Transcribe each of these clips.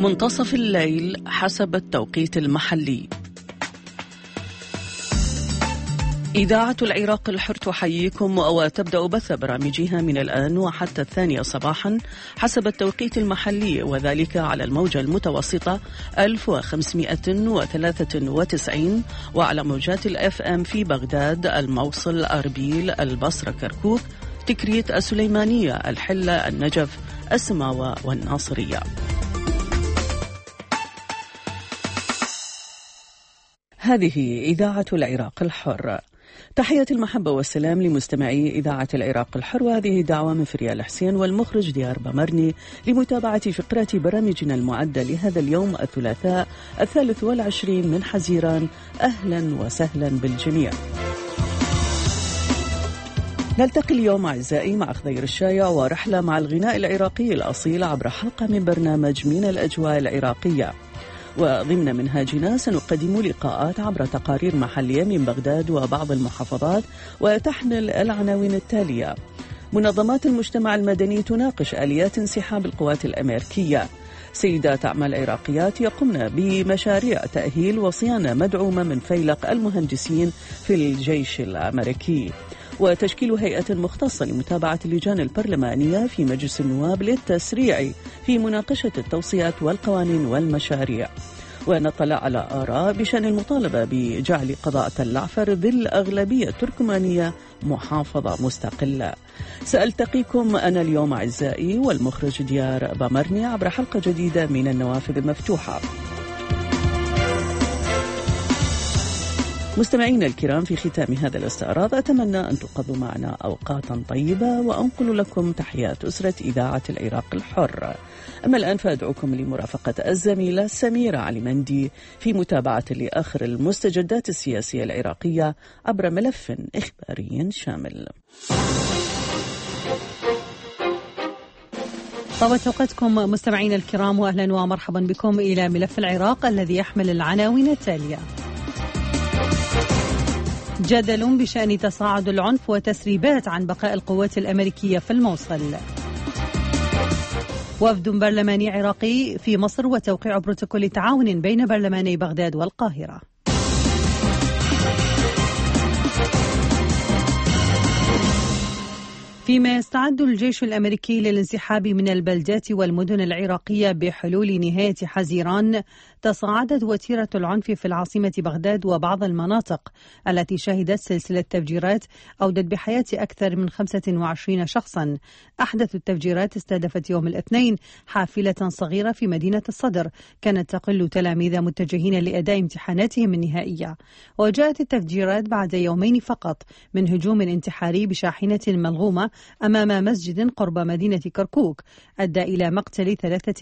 منتصف الليل حسب التوقيت المحلي. إذاعة العراق الحر تحييكم وتبدأ بث برامجها من الآن وحتى 2 صباحا حسب التوقيت المحلي، وذلك على الموجة المتوسطة 1593 وعلى موجات الFM في بغداد، الموصل، أربيل، البصرة، كركوك، تكريت، السليمانية، الحلة، النجف، السماوة والناصرية. هذه إذاعة العراق الحر. تحية المحبة والسلام لمستمعي إذاعة العراق الحر، وهذه دعوة من فريال حسين والمخرج ديار بمرني لمتابعة فقرات برامجنا المعدة لهذا اليوم الثلاثاء 23 من حزيران. أهلا وسهلا بالجميع. نلتقي اليوم أعزائي مع خضير الشايع ورحلة مع الغناء العراقي الأصيل عبر حلقة من برنامج من الأجواء العراقية، وضمن منهاجنا سنقدم لقاءات عبر تقارير محلية من بغداد وبعض المحافظات، وتحمل العناوين التالية: منظمات المجتمع المدني تناقش آليات انسحاب القوات الأمريكية، سيدات أعمال عراقيات يقمن بمشاريع تأهيل وصيانة مدعومة من فيلق المهندسين في الجيش الأمريكي، وتشكيل هيئة مختصة لمتابعة اللجان البرلمانية في مجلس النواب للتسريع في مناقشة التوصيات والقوانين والمشاريع، ونطلع على آراء بشأن المطالبة بجعل قضاء تل عفر ذي الأغلبية التركمانية محافظة مستقلة. سألتقيكم أنا اليوم أعزائي والمخرج ديار بمرني عبر حلقة جديدة من النوافذ المفتوحة. مستمعينا الكرام، في ختام هذا الاستعراض أتمنى أن تقضوا معنا أوقاتا طيبة، وأنقل لكم تحيات أسرة إذاعة العراق الحر. أما الآن فأدعوكم لمرافقة الزميلة سميرة علي مندي في متابعة لآخر المستجدات السياسية العراقية عبر ملف إخباري شامل. طابت أوقاتكم مستمعينا الكرام، وأهلا ومرحبا بكم إلى ملف العراق الذي يحمل العناوين التالية: جدل بشأن تصاعد العنف وتسريبات عن بقاء القوات الأمريكية في الموصل. وفد برلماني عراقي في مصر وتوقيع بروتوكول تعاون بين برلماني بغداد والقاهرة. فيما يستعد الجيش الأمريكي للانسحاب من البلدات والمدن العراقية بحلول نهاية حزيران، تصاعدت وتيرة العنف في العاصمة بغداد وبعض المناطق التي شهدت سلسلة تفجيرات أودت بحياة أكثر من 25 شخصا. أحدث التفجيرات استهدفت يوم الاثنين حافلة صغيرة في مدينة الصدر كانت تقل تلاميذ متجهين لأداء امتحاناتهم النهائية، وجاءت التفجيرات بعد يومين فقط من هجوم انتحاري بشاحنة ملغومة أمام مسجد قرب مدينة كركوك أدى إلى مقتل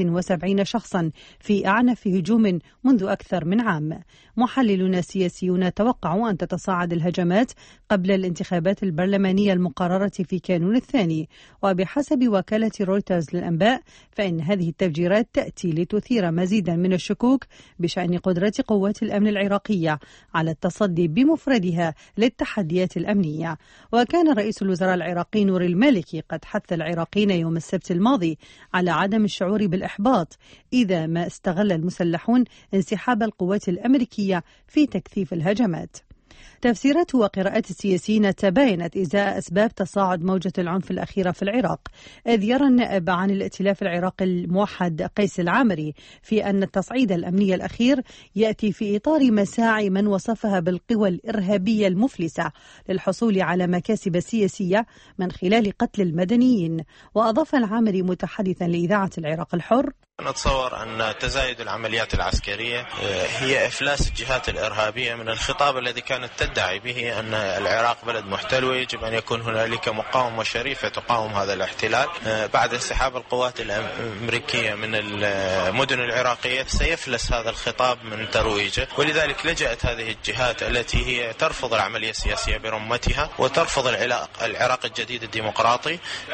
73 شخصا في أعنف هجوم منذ أكثر من عام. محللون سياسيون توقعوا أن تتصاعد الهجمات قبل الانتخابات البرلمانية المقررة في كانون الثاني، وبحسب وكالة رويترز للأنباء فإن هذه التفجيرات تأتي لتثير مزيدا من الشكوك بشأن قدرة قوات الأمن العراقية على التصدي بمفردها للتحديات الأمنية. وكان رئيس الوزراء العراقي نور المالكي قد حث العراقيين يوم السبت الماضي على عدم الشعور بالإحباط إذا ما استغل المسلحون انسحاب القوات الأمريكية في تكثيف الهجمات. تفسيرات وقراءات السياسيين تباينت إزاء أسباب تصاعد موجة العنف الأخيرة في العراق، إذ يرى النائب عن الائتلاف العراقي الموحد قيس العامري في أن التصعيد الأمني الأخير يأتي في إطار مساعي من وصفها بالقوى الإرهابية المفلسة للحصول على مكاسب سياسية من خلال قتل المدنيين. وأضاف العامري متحدثا لإذاعة العراق الحر: نتصور أن تزايد العمليات العسكرية هي إفلاس الجهات الإرهابية من الخطاب الذي كانت تدعي به أن العراق بلد محتل ويجب أن يكون هنالك مقاومة شريفة تقاوم هذا الاحتلال. بعد انسحاب القوات الأمريكية من المدن العراقية سيفلس هذا الخطاب من ترويجه، ولذلك لجأت هذه الجهات التي هي ترفض العملية السياسية برمتها وترفض العراق الجديد الديمقراطي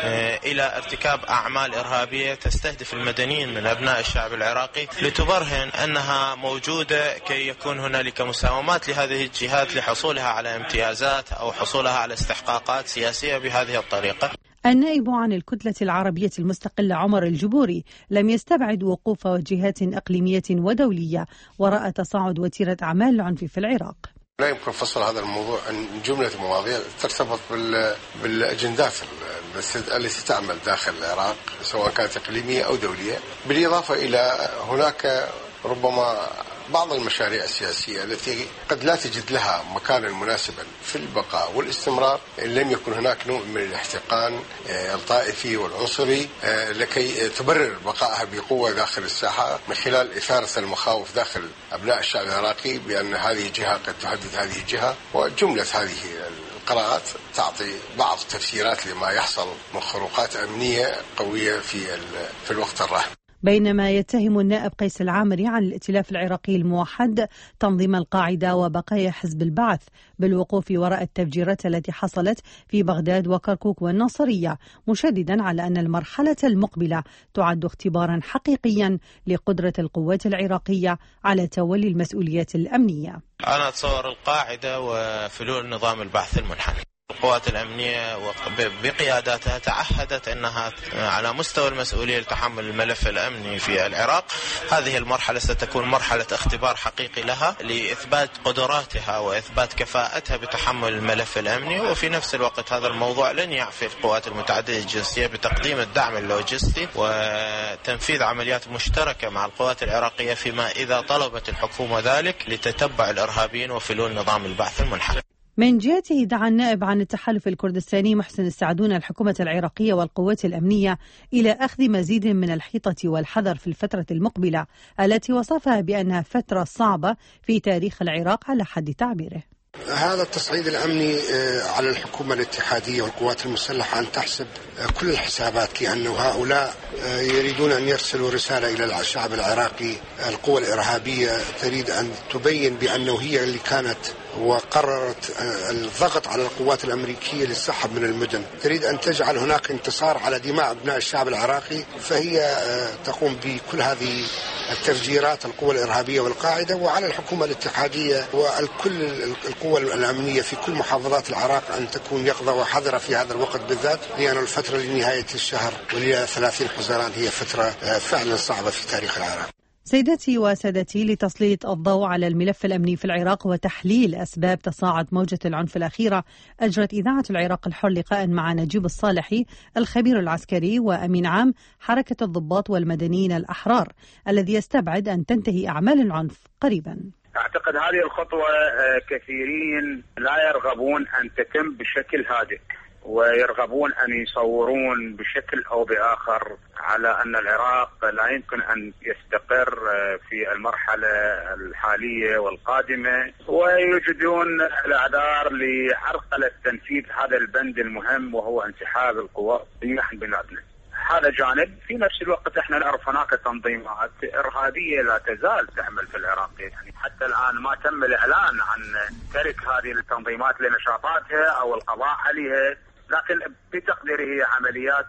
إلى ارتكاب أعمال إرهابية تستهدف المدنيين من أبناء الشعب العراقي لتبرهن أنها موجودة كي يكون هنالك مساومات لهذه الجهات لحصولها على امتيازات أو حصولها على استحقاقات سياسية بهذه الطريقة. النائب عن الكتلة العربية المستقلة عمر الجبوري لم يستبعد وقوف جهات إقليمية ودولية وراء تصاعد وتيرة أعمال العنف في العراق. لا يمكن فصل هذا الموضوع عن جملة مواضيع ترتبط بالأجندات التي تعمل داخل العراق سواء كانت إقليمية أو دولية، بالإضافة إلى هناك ربما بعض المشاريع السياسية التي قد لا تجد لها مكانا مناسبا في البقاء والاستمرار إن لم يكن هناك نوع من الاحتقان الطائفي والعنصري لكي تبرر بقائها بقوة داخل الساحة من خلال إثارة المخاوف داخل أبناء الشعب العراقي بأن هذه الجهة قد تهدد هذه الجهة. وجملة هذه القراءات تعطي بعض التفسيرات لما يحصل من خروقات أمنية قوية في الوقت الراهن. بينما يتهم النائب قيس العامري عن الائتلاف العراقي الموحد تنظيم القاعدة وبقايا حزب البعث بالوقوف وراء التفجيرات التي حصلت في بغداد وكركوك والناصرية، مشددا على أن المرحلة المقبلة تعد اختبارا حقيقيا لقدرة القوات العراقية على تولي المسؤوليات الأمنية. أنا أتصور القاعدة وفلول نظام البعث المنحني، القوات الأمنية بقياداتها تعهدت أنها على مستوى المسؤولية لتحمل الملف الأمني في العراق. هذه المرحلة ستكون مرحلة اختبار حقيقي لها لإثبات قدراتها وإثبات كفاءتها بتحمل الملف الأمني، وفي نفس الوقت هذا الموضوع لن يعفي القوات المتعددة الجنسية بتقديم الدعم اللوجستي وتنفيذ عمليات مشتركة مع القوات العراقية فيما إذا طلبت الحكومة ذلك لتتبع الإرهابيين وفلول نظام البعث المنحني. من جهته دعا النائب عن التحالف الكردستاني محسن السعدون الحكومة العراقية والقوات الأمنية إلى أخذ مزيد من الحيطة والحذر في الفترة المقبلة التي وصفها بأنها فترة صعبة في تاريخ العراق على حد تعبيره. هذا التصعيد الأمني على الحكومة الاتحادية والقوات المسلحة أن تحسب كل الحسابات، لأن هؤلاء يريدون أن يرسلوا رسالة إلى الشعب العراقي. القوى الإرهابية تريد أن تبين بأنه هي اللي كانت وقررت الضغط على القوات الأمريكية للسحب من المدن، تريد أن تجعل هناك انتصار على دماء أبناء الشعب العراقي، فهي تقوم بكل هذه التفجيرات القوى الإرهابية والقاعدة. وعلى الحكومة الاتحادية وكل القوى الأمنية في كل محافظات العراق أن تكون يقظة وحذرة في هذا الوقت بالذات، لأن الفترة لنهاية الشهر ولي 30 حزيران هي فترة فعلا صعبة في تاريخ العراق. سيدتي وسادتي، لتسليط الضوء على الملف الأمني في العراق وتحليل أسباب تصاعد موجة العنف الأخيرة، أجرت إذاعة العراق الحر لقاء مع نجيب الصالحي الخبير العسكري وأمين عام حركة الضباط والمدنيين الأحرار، الذي يستبعد أن تنتهي أعمال العنف قريبا. أعتقد هذه الخطوة كثيرين لا يرغبون أن تتم بشكل هادئ، ويرغبون أن يصورون بشكل أو بآخر على أن العراق لا يمكن أن يستقر في المرحلة الحالية والقادمة، ويوجدون الأعذار لعرقلة تنفيذ هذا البند المهم وهو انسحاب القوات من بلادنا. هذا جانب. في نفس الوقت احنا نعرف هناك تنظيمات إرهابية لا تزال تعمل في العراق، يعني حتى الآن ما تم الإعلان عن ترك هذه التنظيمات لنشاطاتها أو القضاء عليها، لكن بتقديري هي عمليات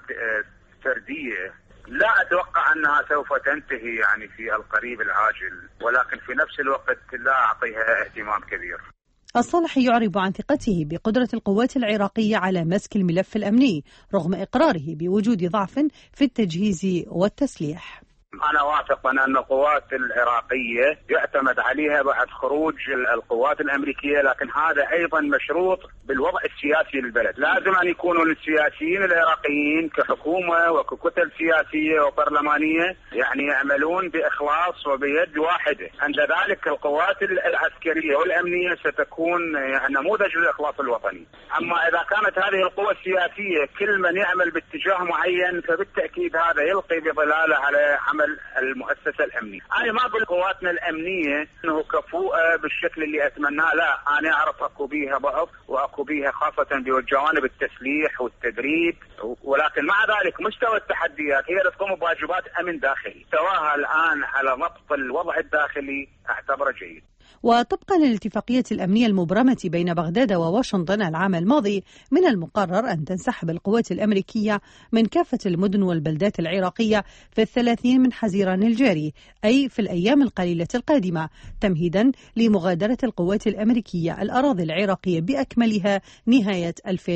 فردية لا أتوقع أنها سوف تنتهي يعني في القريب العاجل، ولكن في نفس الوقت لا أعطيها اهتمام كبير. الصالحي يعرب عن ثقته بقدرة القوات العراقية على مسك الملف الأمني رغم إقراره بوجود ضعف في التجهيز والتسليح. أنا واثق أن القوات العراقية يعتمد عليها بعد خروج القوات الأمريكية، لكن هذا أيضا مشروط بالوضع السياسي للبلد. لازم أن يكونوا السياسيين العراقيين كحكومة وككتل سياسية وبرلمانية يعني يعملون بإخلاص وبيد واحدة. عند ذلك القوات العسكرية والأمنية ستكون نموذج للإخلاص الوطني. أما إذا كانت هذه القوى السياسية كل من يعمل باتجاه معين فبالتأكيد هذا يلقي بظلاله على عمل المؤسسة الأمنية. أنا ما أقول قواتنا الأمنية أنه كفؤة بالشكل اللي أتمناه، لا، أنا أعرف أكو بيها ضعف وأكو بيها خاصة بجوانب التسليح والتدريب، ولكن مع ذلك مستوى التحديات هي تقوم بواجبات أمن داخلي. سواها الآن على ضبط الوضع الداخلي أعتبره جيد. وطبقا للاتفاقية الأمنية المبرمة بين بغداد وواشنطن العام الماضي، من المقرر أن تنسحب القوات الأمريكية من كافة المدن والبلدات العراقية في 30 من حزيران الجاري، أي في الأيام القليلة القادمة، تمهيدا لمغادرة القوات الأمريكية الأراضي العراقية بأكملها نهاية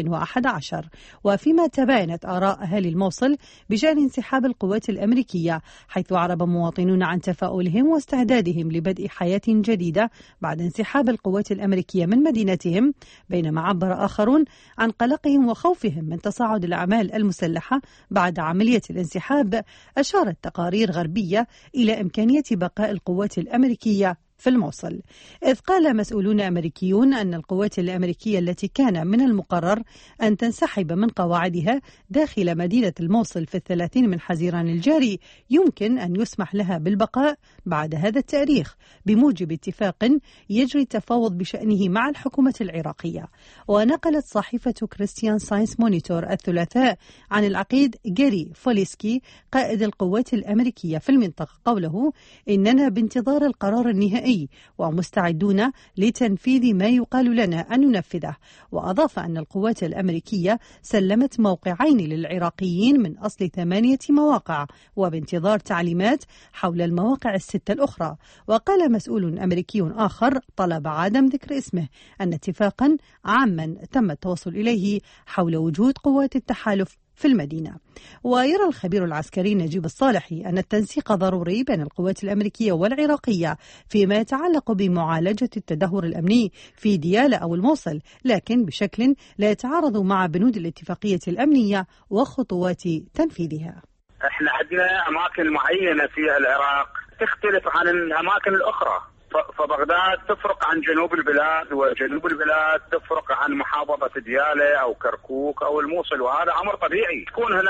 2011. وفيما تباينت آراء أهالي الموصل بشأن انسحاب القوات الأمريكية، حيث أعرب مواطنون عن تفاؤلهم واستعدادهم لبدء حياة جديدة بعد انسحاب القوات الأمريكية من مدينتهم، بينما عبر آخرون عن قلقهم وخوفهم من تصاعد الأعمال المسلحة بعد عملية الانسحاب. أشارت تقارير غربية إلى إمكانية بقاء القوات الأمريكية في الموصل، إذ قال مسؤولون أمريكيون أن القوات الأمريكية التي كان من المقرر أن تنسحب من قواعدها داخل مدينة الموصل في 30 من حزيران الجاري يمكن أن يسمح لها بالبقاء بعد هذا التاريخ بموجب اتفاق يجري التفاوض بشأنه مع الحكومة العراقية. ونقلت صحيفة كريستيان ساينس مونيتور الثلاثاء عن العقيد جاري فوليسكي قائد القوات الأمريكية في المنطقة قوله: إننا بانتظار القرار النهائي ومستعدون لتنفيذ ما يقال لنا أن ننفذه. وأضاف أن القوات الأمريكية سلمت موقعين للعراقيين من أصل 8 مواقع وبانتظار تعليمات حول المواقع ال6 الأخرى. وقال مسؤول أمريكي آخر طلب عدم ذكر اسمه أن اتفاقا عاما تم التوصل إليه حول وجود قوات التحالف في المدينة. ويرى الخبير العسكري نجيب الصالحي أن التنسيق ضروري بين القوات الأمريكية والعراقية فيما يتعلق بمعالجة التدهور الأمني في ديالى أو الموصل، لكن بشكل لا يتعارض مع بنود الاتفاقية الأمنية وخطوات تنفيذها. احنا عندنا أماكن معينة في العراق تختلف عن الأماكن الأخرى، فبغداد تفرق عن جنوب البلاد، وجنوب البلاد تفرق عن محافظة ديالى أو كركوك أو الموصل، وهذا أمر طبيعي.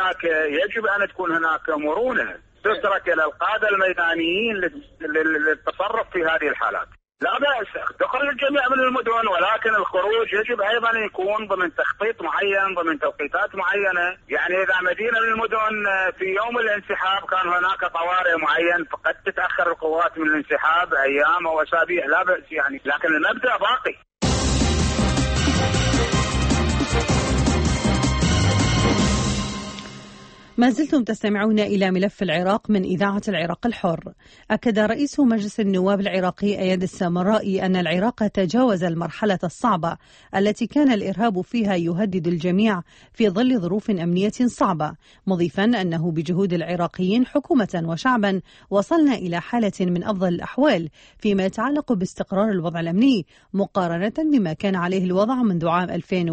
يجب أن تكون هناك مرونة تترك إلى القادة الميدانيين للتصرف في هذه الحالات. لا بأس دخول الجميع من المدن، ولكن الخروج يجب أيضا يكون ضمن تخطيط معين، ضمن توقيتات معينة. يعني إذا مدينة من المدن في يوم الانسحاب كان هناك طوارئ معين، فقد تتأخر القوات من الانسحاب أيام أو أسابيع، لا بأس يعني، لكن المبدأ باقي. ما زلتم تستمعون إلى ملف العراق من إذاعة العراق الحر. أكد رئيس مجلس النواب العراقي أياد السامرائي أن العراق تجاوز المرحلة الصعبة التي كان الإرهاب فيها يهدد الجميع في ظل ظروف أمنية صعبة، مضيفا أنه بجهود العراقيين حكومة وشعبا وصلنا إلى حالة من أفضل الأحوال فيما يتعلق باستقرار الوضع الأمني مقارنة بما كان عليه الوضع منذ عام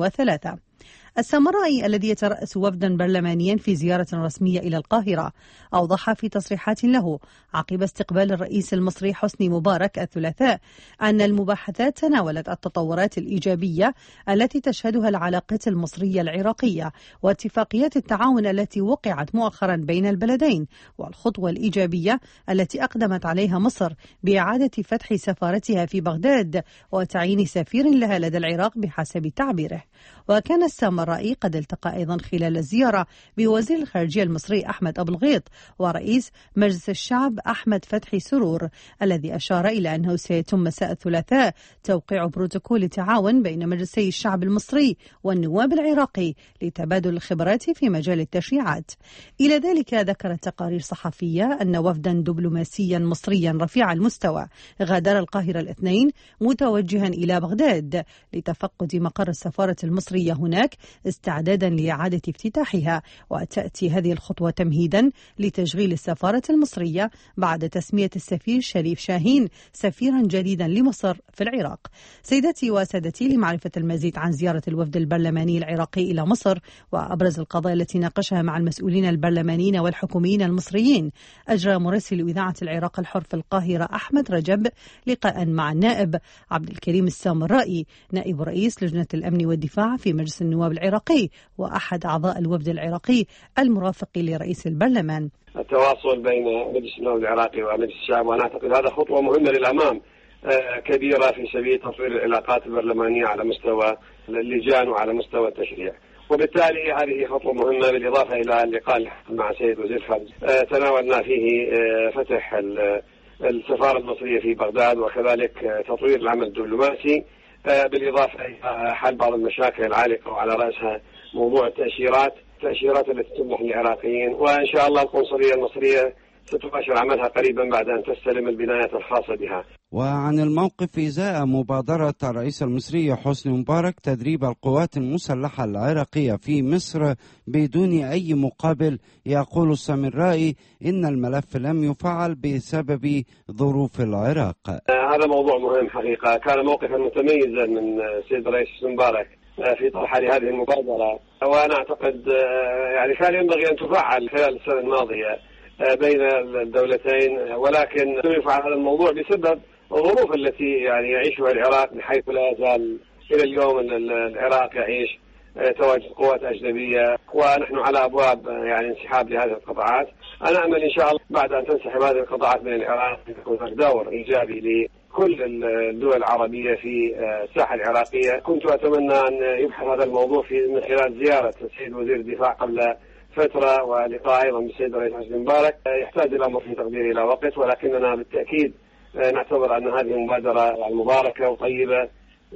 2003. السامرائي الذي يترأس وفدا برلمانيا في زيارة رسمية إلى القاهرة أوضح في تصريحات له عقب استقبال الرئيس المصري حسني مبارك الثلاثاء أن المباحثات تناولت التطورات الإيجابية التي تشهدها العلاقات المصرية العراقية واتفاقيات التعاون التي وقعت مؤخرا بين البلدين، والخطوة الإيجابية التي أقدمت عليها مصر بإعادة فتح سفارتها في بغداد وتعيين سفير لها لدى العراق بحسب تعبيره. وكان السامرائي قد التقى أيضا خلال الزيارة بوزير الخارجية المصري أحمد أبو الغيط ورئيس مجلس الشعب أحمد فتحي سرور، الذي أشار إلى أنه سيتم مساء الثلاثاء توقيع بروتوكول تعاون بين مجلسي الشعب المصري والنواب العراقي لتبادل الخبرات في مجال التشريعات. إلى ذلك ذكرت تقارير صحفية أن وفدا دبلوماسيا مصريا رفيع المستوى غادر القاهرة الاثنين متوجها إلى بغداد لتفقد مقر السفارة المصرية هناك استعدادا لإعادة افتتاحها، وتأتي هذه الخطوة تمهيدا لتشغيل السفارة المصرية بعد تسمية السفير شريف شاهين سفيرا جديدا لمصر في العراق. سيداتي وسادتي، لمعرفة المزيد عن زيارة الوفد البرلماني العراقي إلى مصر وأبرز القضايا التي ناقشها مع المسؤولين البرلمانيين والحكوميين المصريين، أجرى مراسل إذاعة العراق الحر في القاهرة أحمد رجب لقاء مع النائب عبد الكريم السامرائي نائب رئيس لجنة الأمن والدفاع في مجلس النواب العراقي وأحد أعضاء الوفد العراقي المرافق لرئيس البرلمان. التواصل بين مجلس النواب العراقي ومجلس الشعب، وأنا أعتقد هذا خطوة مهمة للأمام كبيرة في سبيل تطوير العلاقات البرلمانية على مستوى اللجان وعلى مستوى التشريع، وبالتالي هذه خطوة مهمة. بالإضافة إلى اللقاء مع سيد وزير الخارجية تناولنا فيه فتح السفارة المصرية في بغداد، وكذلك تطوير العمل الدبلوماسي، بالإضافة إلى حل بعض المشاكل العالقة وعلى رأسها موضوع التأشيرات التي تمنح للعراقيين. وإن شاء الله القنصلية المصرية ستباشر عملها قريبا بعد أن تستلم البنايات الخاصة بها. وعن الموقف إزاء مبادرة الرئيس المصري حسني مبارك تدريب القوات المسلحة العراقية في مصر بدون أي مقابل، يقول السامرائي إن الملف لم يفعل بسبب ظروف العراق. هذا موضوع مهم حقيقة، كان موقفا متميزا من السيد الرئيس حسني مبارك في طرح هذه المبادرة، وأنا أعتقد يعني كان ينبغي أن تفعل خلال السنة الماضية بين الدولتين، ولكن لم يفعل هذا الموضوع بسبب الظروف التي يعني يعيشها العراق، بحيث لا يزال إلى اليوم العراق يعيش تواجد قوات أجنبية، ونحن على أبواب يعني انسحاب لهذه القطاعات. أنا أمل إن شاء الله بعد أن تنسحب هذه القطاعات من العراق يكون هناك دور إيجابي لكل الدول العربية في الساحة العراقية. كنت أتمنى أن يبحث هذا الموضوع من خلال زيارة السيد وزير الدفاع قبل فترة، ولقاء أيضا بالسيد الرئيس حسني مبارك. يحتاج الأمر في تقديري إلى وقت، ولكننا بالتأكيد نعتبر أن هذه مبادرة مباركة وطيبة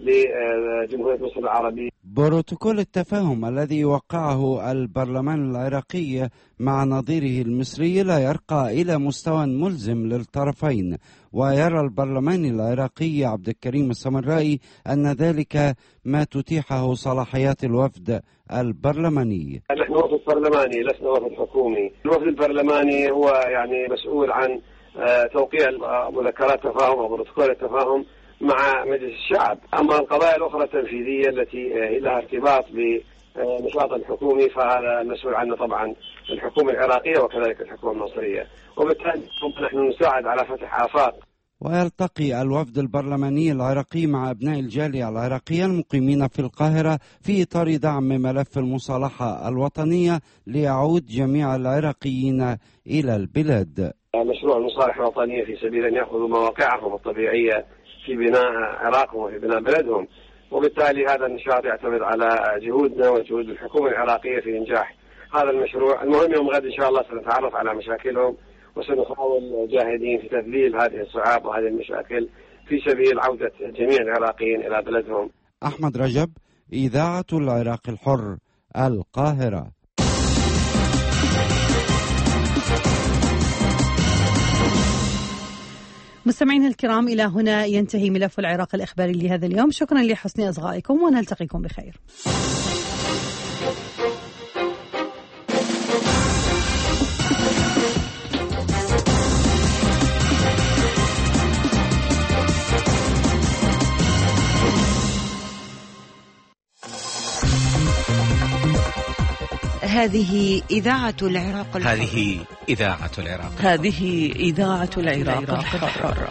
لجمهورية مصر العربية. بروتوكول التفاهم الذي وقعه البرلمان العراقي مع نظيره المصري لا يرقى إلى مستوى ملزم للطرفين، ويرى البرلمان العراقي عبد الكريم السامرائي أن ذلك ما تتيحه صلاحيات الوفد البرلماني. نحن وفد برلماني لسنا وفد حكومي. الوفد البرلماني هو يعني مسؤول عن توقيع مذكرات تفاهم أو بروتوكول التفاهم مع مجلس الشعب. أما القضايا الأخرى التنفيذية التي لها ارتباط بنشاط الحكومي فهذا المسؤول عنه طبعا الحكومة العراقية وكذلك الحكومة المصرية، وبالتالي نحن نساعد على فتح آفاق. ويلتقي الوفد البرلماني العراقي مع أبناء الجالية العراقية المقيمين في القاهرة في إطار دعم ملف المصالحة الوطنية ليعود جميع العراقيين إلى البلاد. مشروع المصالحة الوطنية في سبيل أن يأخذوا مواقعهم الطبيعية في بناء عراقهم وفي بناء بلدهم، وبالتالي هذا النشاط يعتمد على جهودنا وجهود الحكومة العراقية في إنجاح هذا المشروع. المهم يوم غد إن شاء الله سنتعرف على مشاكلهم، وسنحاول جاهدين في تذليل هذه الصعاب وهذه المشاكل في سبيل عودة جميع العراقيين إلى بلدهم. أحمد رجب، إذاعة العراق الحر، القاهرة. مستمعينا الكرام، إلى هنا ينتهي ملف العراق الإخباري لهذا اليوم. شكرا لحسن إصغائكم ونلتقيكم بخير. هذه إذاعة العراق الحر. هذه إذاعة العراق. هذه إذاعة العراق الحر.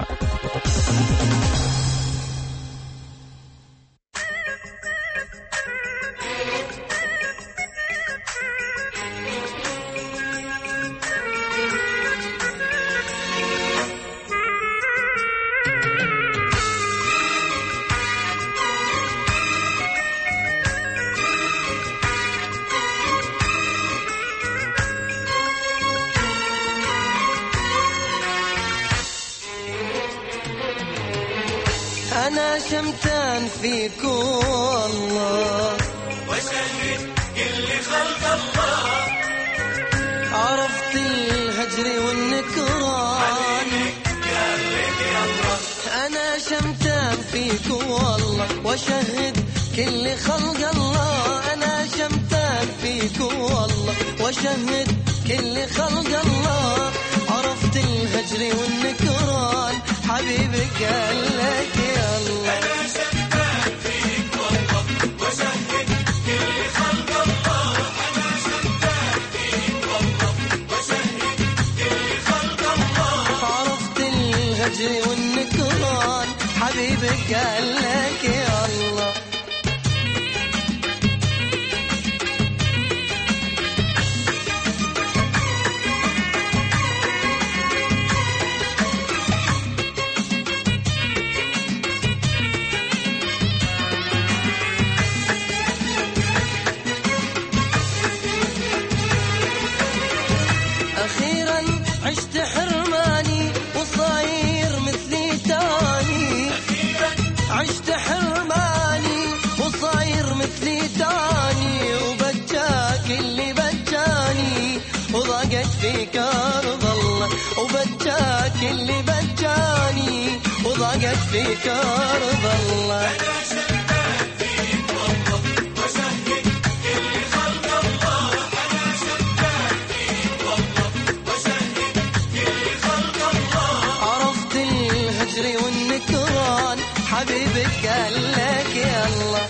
أنا شمتان فيك والله وشهد كل خلق الله، عرفت الهجر والنكران أنا شمتان فيك والله وشهد كل خلق الله، أنا شمتان فيك والله وشهد كل خلق الله، عرفت الهجر والنكران حبيبك قال لك يا الله. أنا شمتان فيك والله وشهد كل خلق الله، أنا شمتان فيك والله وشهد كل خلق الله، عرفت الهجر والنكران حبيبك قال لك يا الله. عشت حرماني وصاير وضاقت فيك أرض الله، وبجاك اللي بجاني وضاقت فيك أرض الله. والنكران حبيبك قال لك يلا.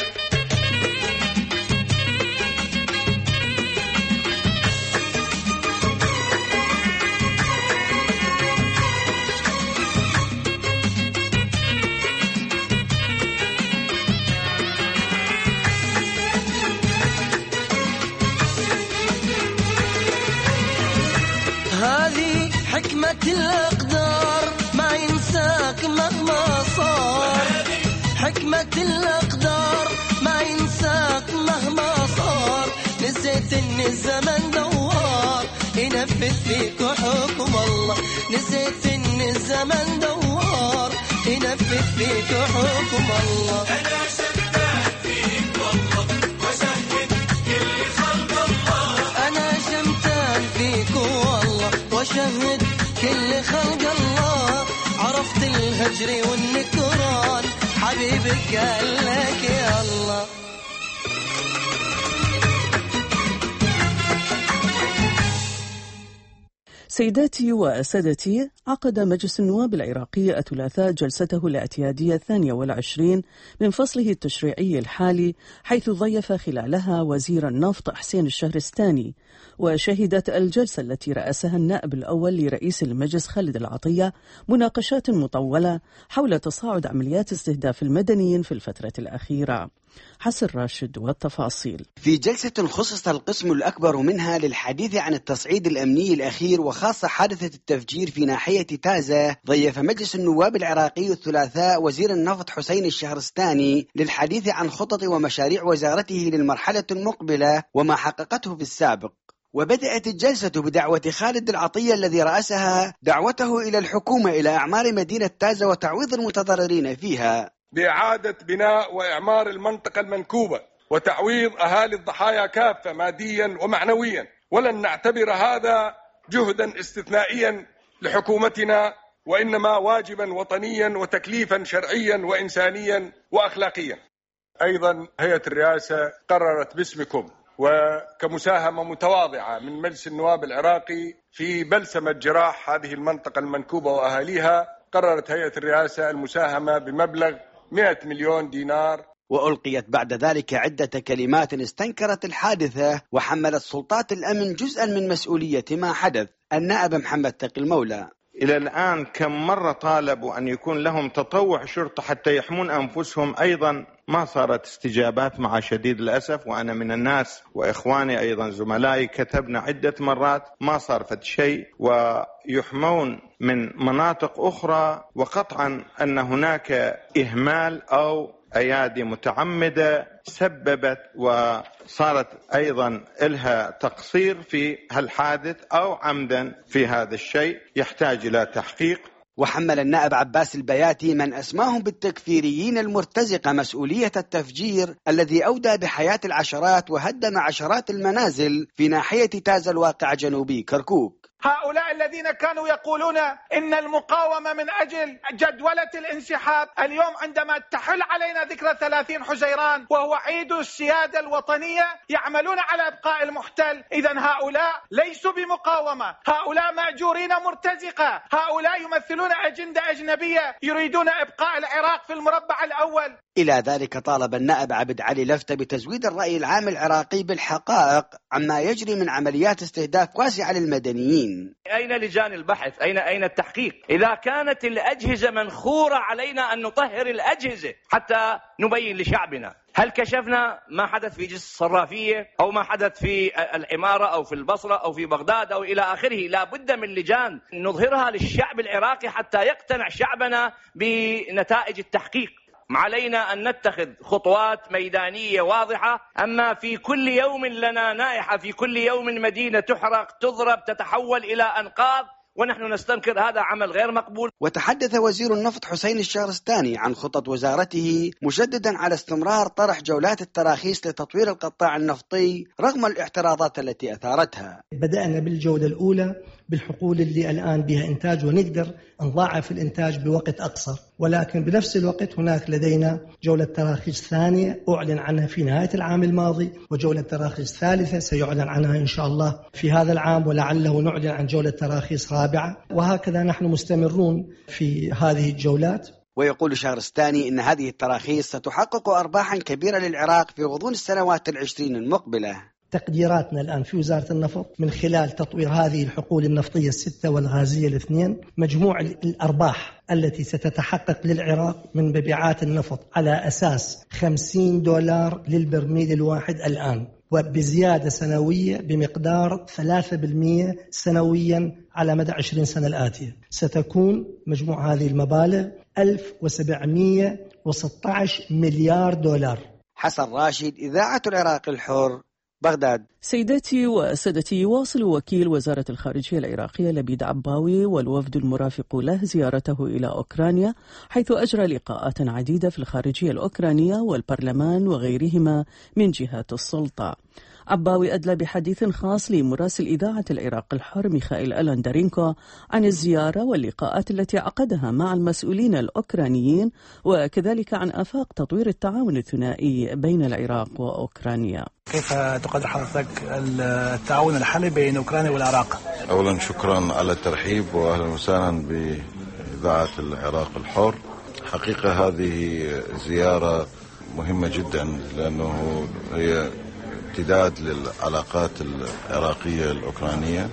هذه حكمة الأقدار ما ينساك مهما صار، حكمة الأقدار ما ينساك مهما صار. نسيت إن الزمن دوار ينفذ فيك حكم الله، نسيت إن الزمن دوار ينفذ فيك حكم الله. أنا شمتان فيك والله وشهد كل خلق الله، أنا شمتان فيك والله وشهد كل خلق الله. عرفت الهجر والنكران حبيبك قال لك يا الله. سيداتي وسادتي، عقد مجلس النواب العراقي الثلاثاء جلسته الاعتيادية 22 من فصله التشريعي الحالي، حيث ضيف خلالها وزير النفط حسين الشهرستاني. وشهدت الجلسة التي رأسها النائب الأول لرئيس المجلس خالد العطية مناقشات مطولة حول تصاعد عمليات استهداف المدنيين في الفترة الأخيرة. حسن راشد والتفاصيل. في جلسة خصص القسم الأكبر منها للحديث عن التصعيد الأمني الأخير وخاصة حادثة التفجير في ناحية تازة، ضيف مجلس النواب العراقي الثلاثاء وزير النفط حسين الشهرستاني للحديث عن خطط ومشاريع وزارته للمرحلة المقبلة وما حققته في السابق. وبدأت الجلسة بدعوة خالد العطية الذي رأسها دعوته إلى الحكومة إلى إعمار مدينة تازة وتعويض المتضررين فيها، بإعادة بناء وإعمار المنطقة المنكوبة وتعويض أهالي الضحايا كافة ماديا ومعنويا. ولن نعتبر هذا جهدا استثنائيا لحكومتنا، وإنما واجبا وطنيا وتكليفا شرعيا وإنسانيا وأخلاقيا. أيضا هيئة الرئاسة قررت باسمكم وكمساهمة متواضعة من مجلس النواب العراقي في بلسمة جراح هذه المنطقة المنكوبة وأهاليها، قررت هيئة الرئاسة المساهمة بمبلغ 100 مليون دينار. وألقيت بعد ذلك عدة كلمات استنكرت الحادثة وحملت سلطات الأمن جزءا من مسؤولية ما حدث. النائب محمد تقي المولى: إلى الآن كم مرة طالبوا أن يكون لهم تطوع شرطة حتى يحمون أنفسهم، أيضا ما صارت استجابات مع شديد الأسف. وأنا من الناس وإخواني أيضا زملائي كتبنا عدة مرات ما صار فد شيء، ويحمون من مناطق أخرى، وقطعا أن هناك إهمال أو أيادي متعمدة سببت وصارت أيضا إلها تقصير في هالحادث أو عمدا في هذا الشيء يحتاج إلى تحقيق. وحمل النائب عباس البياتي من أسماهم بالتكفيريين المرتزقة مسؤولية التفجير الذي أودى بحياة العشرات وهدم عشرات المنازل في ناحية تازة الواقع جنوبي كركوك. هؤلاء الذين كانوا يقولون إن المقاومة من أجل جدولة الانسحاب، اليوم عندما تحل علينا ذكرى 30 حزيران وهو عيد السيادة الوطنية يعملون على إبقاء المحتل. إذن هؤلاء ليسوا بمقاومة، هؤلاء مأجورين مرتزقة، هؤلاء يمثلون أجندة أجنبية يريدون إبقاء العراق في المربع الأول. إلى ذلك طالب النائب عبد علي لفتة بتزويد الرأي العام العراقي بالحقائق عما يجري من عمليات استهداف واسعة للمدنيين. أين لجان البحث؟ أين التحقيق؟ إذا كانت الأجهزة منخورة علينا أن نطهر الأجهزة حتى نبين لشعبنا. هل كشفنا ما حدث في جسر الصرافية أو ما حدث في العمارة أو في البصرة أو في بغداد أو إلى آخره؟ لا بد من لجان نظهرها للشعب العراقي حتى يقتنع شعبنا بنتائج التحقيق. علينا أن نتخذ خطوات ميدانية واضحة. أما في كل يوم لنا نائحة، في كل يوم مدينة تحرق تضرب تتحول إلى أنقاض، ونحن نستنكر هذا عمل غير مقبول. وتحدث وزير النفط حسين الشهرستاني عن خطط وزارته مشددا على استمرار طرح جولات التراخيص لتطوير القطاع النفطي رغم الاعتراضات التي أثارتها. بدأنا بالجولة الأولى بالحقول اللي الآن بها إنتاج ونقدر نضاعف الإنتاج بوقت أقصر، ولكن بنفس الوقت هناك لدينا جولة تراخيص ثانية أعلن عنها في نهاية العام الماضي، وجولة تراخيص ثالثة سيعلن عنها إن شاء الله في هذا العام، ولعله نعلن عن جولة تراخيص رابعة، وهكذا نحن مستمرون في هذه الجولات. ويقول شهرستاني إن هذه التراخيص ستحقق أرباحا كبيرة للعراق في غضون السنوات 20 المقبلة. تقديراتنا الآن في وزارة النفط من خلال تطوير هذه الحقول النفطية 6 والغازية 2 مجموع الأرباح التي ستتحقق للعراق من مبيعات النفط على أساس $50 للبرميل الواحد الآن، وبزيادة سنوية بمقدار 3% سنويا على مدى 20 سنة الآتية. ستكون مجموع هذه المبالغ $1716 مليار. حسن راشد، إذاعة العراق الحر، بغداد. سيداتي وسادتي، يواصل وكيل وزارة الخارجية العراقية لبيد عباوي والوفد المرافق له زيارته إلى أوكرانيا، حيث أجرى لقاءات عديدة في الخارجية الأوكرانية والبرلمان وغيرهما من جهات السلطة. عباوي أدلى بحديث خاص لمراسل إذاعة العراق الحر ميخائيل ألاندرينكو عن الزيارة واللقاءات التي عقدها مع المسؤولين الأوكرانيين، وكذلك عن آفاق تطوير التعاون الثنائي بين العراق وأوكرانيا. كيف تقدر حضرتك التعاون الحالي بين أوكرانيا والعراق؟ أولا شكرا على الترحيب وأهلا وسهلا بإذاعة العراق الحر. حقيقة هذه زيارة مهمة جدا لأنه هي امتداد للعلاقات العراقية الأوكرانية،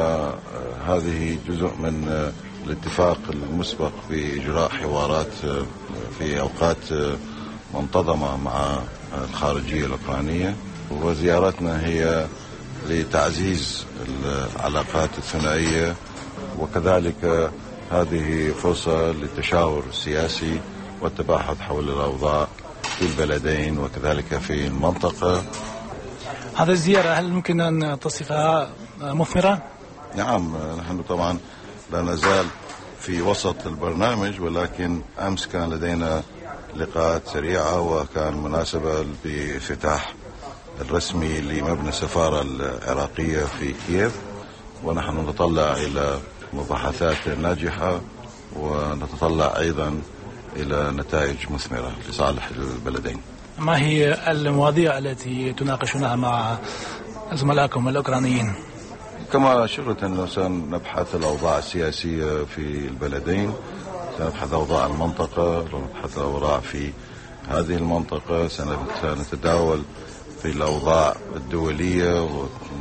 وهذه جزء من الاتفاق المسبق بإجراء حوارات في أوقات منتظمة مع الخارجية الأوكرانية، وزيارتنا هي لتعزيز العلاقات الثنائية، وكذلك هذه فرصة للتشاور السياسي والتباحث حول الأوضاع في البلدين وكذلك في المنطقة. هذه الزيارة هل ممكن أن تصفها مثمرة؟ نعم، نحن طبعا لا نزال في وسط البرنامج، ولكن أمس كان لدينا لقاءات سريعة وكان مناسبة بافتتاح الرسمي لمبنى السفارة العراقية في كييف، ونحن نتطلع إلى مباحثات ناجحة ونتطلع أيضا إلى نتائج مثمرة لصالح البلدين. ما هي المواضيع التي تناقشونها مع زملائكم الأوكرانيين؟ كما أشرت أنه سنبحث الأوضاع السياسية في البلدين، سنبحث أوضاع المنطقة، سنبحث الأوضاع في هذه المنطقة، سنتداول في الأوضاع الدولية،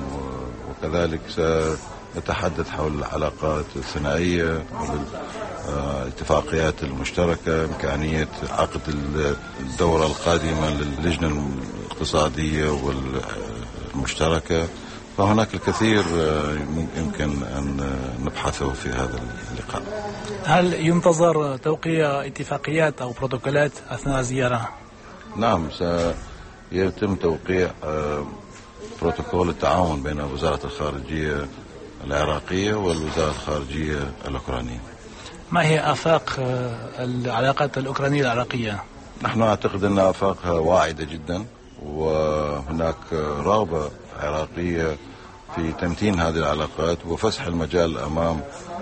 وكذلك سنتحدث حول العلاقات الثنائية والاتفاقيات المشتركة، إمكانية عقد الدورة القادمة للجنة الاقتصادية والمشتركة. فهناك الكثير يمكن أن نبحثه في هذا اللقاء. هل ينتظر توقيع اتفاقيات أو بروتوكولات أثناء الزيارة؟ نعم، سيتم توقيع بروتوكول التعاون بين وزارة الخارجية العراقية والوزارة الخارجية الأوكرانية. ما هي آفاق العلاقات الأوكرانية العراقية؟ نحن نعتقد أن آفاقها واعدة جدا، وهناك رغبة عراقية في تمتين هذه العلاقات وفسح المجال أمام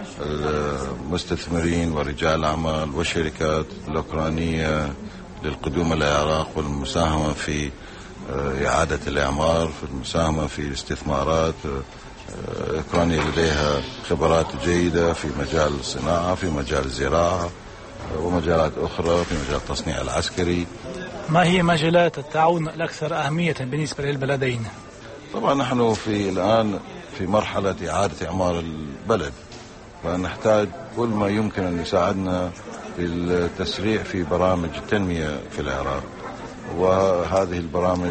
المستثمرين ورجال الأعمال والشركات الأوكرانية للقدوم إلى العراق والمساهمة في إعادة الإعمار، في المساهمة في الاستثمارات. أوكرانيا لديها خبرات جيدة في مجال الصناعة، في مجال الزراعة ومجالات أخرى، في مجال التصنيع العسكري. ما هي مجالات التعاون الأكثر أهمية بالنسبة للبلدين؟ طبعا نحن الآن في مرحلة إعادة إعمار البلد، فنحتاج كل ما يمكن أن يساعدنا في التسريع في برامج التنمية في العراق، وهذه البرامج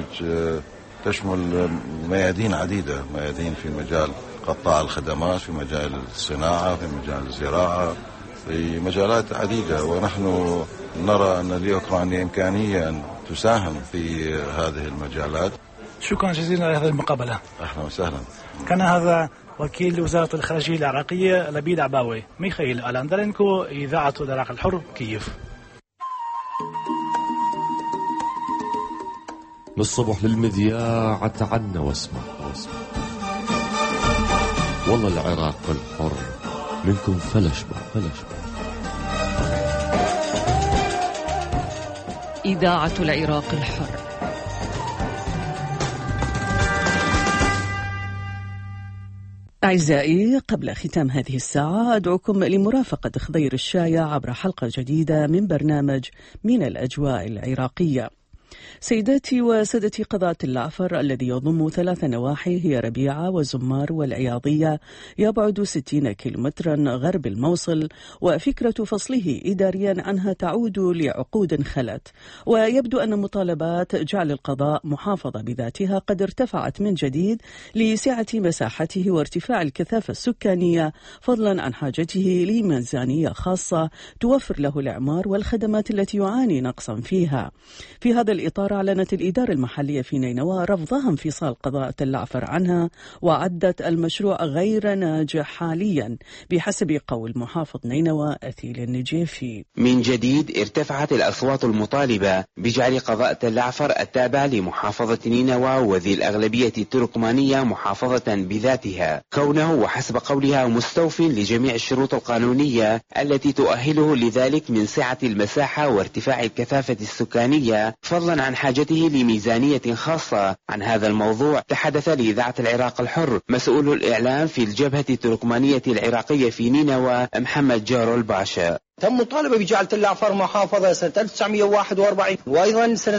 تشمل ميادين عديدة، ميادين في مجال قطاع الخدمات، في مجال الصناعة، في مجال الزراعة، في مجالات عديدة، ونحن نرى أن لأوكرانيا إمكانية أن تساهم في هذه المجالات. شكرا جزيلا على هذه المقابلة. أهلا وسهلا. كان هذا وكيل وزارة الخارجية العراقية لبيد عباوي. ميخائيل ألاندرينكو، إذاعة العراق الحر، كييف. من الصبح للمذياع تعنا واسمع والله العراق الحر منكم فلشبع. إذاعة العراق الحر. أعزائي، قبل ختام هذه الساعة أدعوكم لمرافقة خضير الشايع عبر حلقة جديدة من برنامج من الأجواء العراقية. سيداتي وسادتي، قضاء الجعفر الذي يضم 3 نواحي هي ربيعة وزمار والعياضية يبعد 60 كيلومترا غرب الموصل، وفكرة فصله إداريا عنها تعود لعقود خلت، ويبدو أن مطالبات جعل القضاء محافظة بذاتها قد ارتفعت من جديد لسعة مساحته وارتفاع الكثافة السكانية، فضلا عن حاجته لميزانية خاصة توفر له الإعمار والخدمات التي يعاني نقصا فيها. في هذا الإطار أعلنت الإدارة المحلية في نينوى رفضها انفصال قضاء الجعفر عنها، وعدت المشروع غير ناجح حاليا بحسب قول محافظ نينوى أثيل النجيفي. من جديد ارتفعت الأصوات المطالبة بجعل قضاء الجعفر التابع لمحافظة نينوى وذي الأغلبية التركمانية محافظة بذاتها، كونه وحسب قولها مستوف لجميع الشروط القانونية التي تؤهله لذلك من سعة المساحة وارتفاع الكثافة السكانية، فضلا عن حاجته لميزانية خاصة. عن هذا الموضوع تحدث لإذاعة العراق الحر مسؤول الإعلام في الجبهة التركمانية العراقية في نينوى محمد جارو الباشا. تم مطالبة بجعل الجعفر محافظة سنة 1941، وأيضا سنة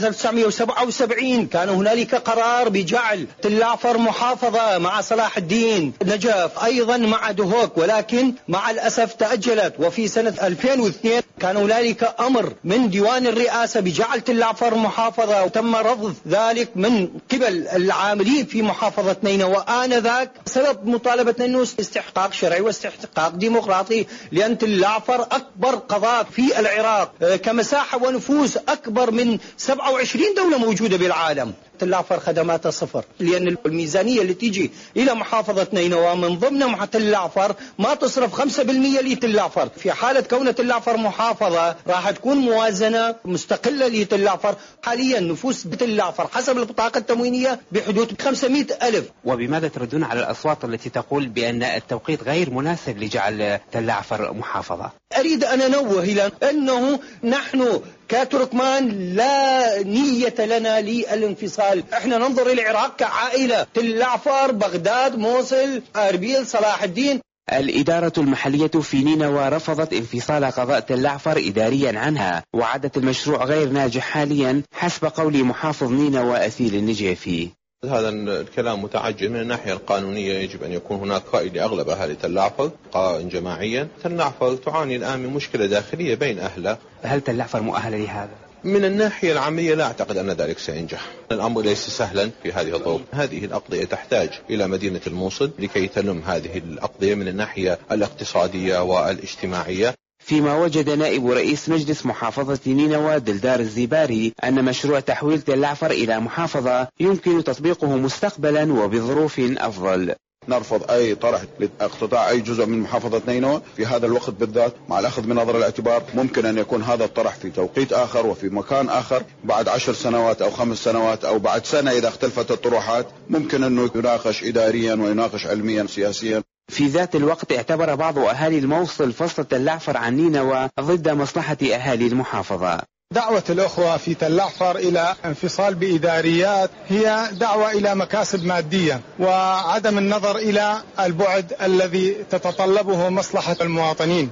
1977 كان هنالك قرار بجعل الجعفر محافظة مع صلاح الدين نجف، أيضا مع دهوك، ولكن مع الأسف تأجلت. وفي سنة 2002 كان هنالك أمر من ديوان الرئاسة بجعل الجعفر محافظة، وتم رفض ذلك من قبل العاملين في محافظة نينوى. آنذاك سبب مطالبتنا أنه استحقاق شرعي واستحقاق ديمقراطي، لأن الجعفر أكبر قضاء في العراق كمساحة ونفوذ أكبر من 27 دولة موجودة بالعالم. الجعفر خدماته صفر، لأن الميزانية اللي تيجي إلى محافظة نينوى من ضمن محافظة الجعفر ما تصرف 5% للجعفر. في حالة كون الجعفر محافظة راح تكون موازنة مستقلة للجعفر. حاليا نفوس الجعفر حسب البطاقة التموينية بحدود 500,000. وبماذا تردون على الأصوات التي تقول بأن التوقيت غير مناسب لجعل الجعفر محافظة؟ أريد أن أنوه إلى أنه نحن كتركمان لا نية لنا للانفصال. احنا ننظر إلى العراق كعائلة، الجعفر، بغداد، موصل، أربيل، صلاح الدين. الإدارة المحلية في نينوى رفضت انفصال قضاء الجعفر إداريا عنها، وعدت المشروع غير ناجح حاليا حسب قول محافظ نينوى أثيل النجيفي. هذا الكلام متعجل من الناحية القانونية. يجب أن يكون هناك رأي لأغلب أهالي الجعفر قائم جماعيا. الجعفر تعاني الآن من مشكلة داخلية بين أهلها. هل الجعفر مؤهل لهذا؟ من الناحية العملية لا أعتقد أن ذلك سينجح. الأمر ليس سهلا في هذه الظروف. هذه الأقضية تحتاج إلى مدينة الموصل لكي تلم هذه الأقضية من الناحية الاقتصادية والاجتماعية. فيما وجد نائب رئيس مجلس محافظة نينوى دلدار الزباري أن مشروع تحويل الجعفر إلى محافظة يمكن تطبيقه مستقبلا وبظروف أفضل. نرفض أي طرح لاقتطاع أي جزء من محافظة نينوى في هذا الوقت بالذات، مع الأخذ بنظر الاعتبار ممكن أن يكون هذا الطرح في توقيت آخر وفي مكان آخر بعد 10 سنوات أو 5 سنوات أو بعد سنة إذا اختلفت الطروحات، ممكن أنه يناقش إداريا ويناقش علميا سياسيا. في ذات الوقت اعتبر بعض أهالي الموصل فصل الجعفر عن نينوى ضد مصلحة أهالي المحافظة. دعوة الأخوة في الجعفر إلى انفصال بإداريات هي دعوة إلى مكاسب مادية وعدم النظر إلى البعد الذي تتطلبه مصلحة المواطنين.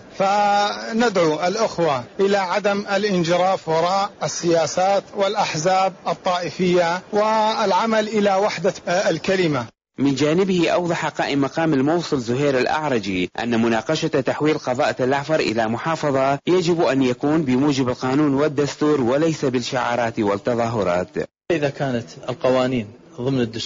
فندعو الأخوة إلى عدم الانجراف وراء السياسات والأحزاب الطائفية والعمل إلى وحدة الكلمة. من جانبه أوضح قائم مقام الموصل زهير الأعرجي أن مناقشة تحويل قضاء الجعفر إلى محافظة يجب أن يكون بموجب القانون والدستور وليس بالشعارات والتظاهرات. إذا كانت القوانين ضمن الدستور